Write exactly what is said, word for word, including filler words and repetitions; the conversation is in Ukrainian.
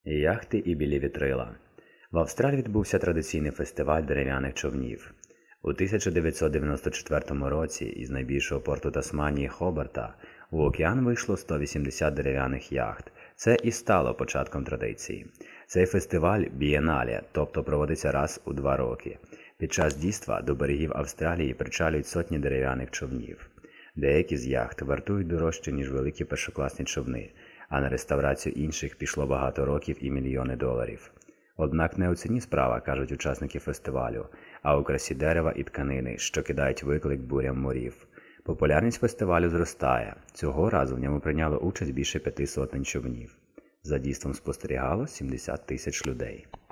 Яхти і білі вітрила. В Австралії відбувся традиційний фестиваль дерев'яних човнів. У тисяча дев'ятсот дев'яносто четвертому році із найбільшого порту Тасманії Хобарта у океан вийшло сто вісімдесят дерев'яних яхт. Це і стало початком традиції. Цей фестиваль – бієнале, тобто проводиться раз у два роки. Під час дійства до берегів Австралії причалюють сотні дерев'яних човнів. Деякі з яхт вартують дорожче, ніж великі першокласні човни, а на реставрацію інших пішло багато років і мільйони доларів. Однак не у ціні справа, кажуть учасники фестивалю, а у красі дерева і тканини, що кидають виклик бурям морів. Популярність фестивалю зростає. Цього разу в ньому прийняло участь більше п'яти сотень човнів. За дійством спостерігало сімдесят тисяч людей.